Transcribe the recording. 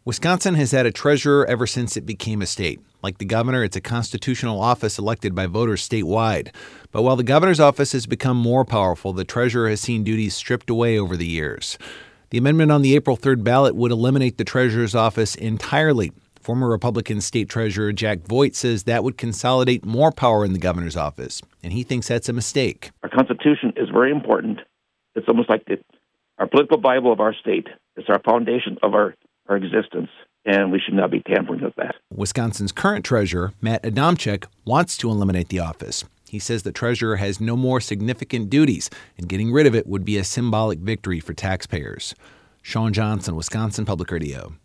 Wisconsin has had a treasurer ever since it became a state. Like the governor, it's a constitutional office elected by voters statewide. But while the governor's office has become more powerful, the treasurer has seen duties stripped away over the years. The amendment on the April 3rd ballot would eliminate the treasurer's office entirely. Former Republican State Treasurer Jack Voigt says that would consolidate more power in the governor's office, and he thinks that's a mistake. Our Constitution is very important. It's almost like our political Bible of our state. It's our foundation of our existence, and we should not be tampering with that. Wisconsin's current treasurer, Matt Adamczyk, wants to eliminate the office. He says the treasurer has no more significant duties, and getting rid of it would be a symbolic victory for taxpayers. Sean Johnson, Wisconsin Public Radio.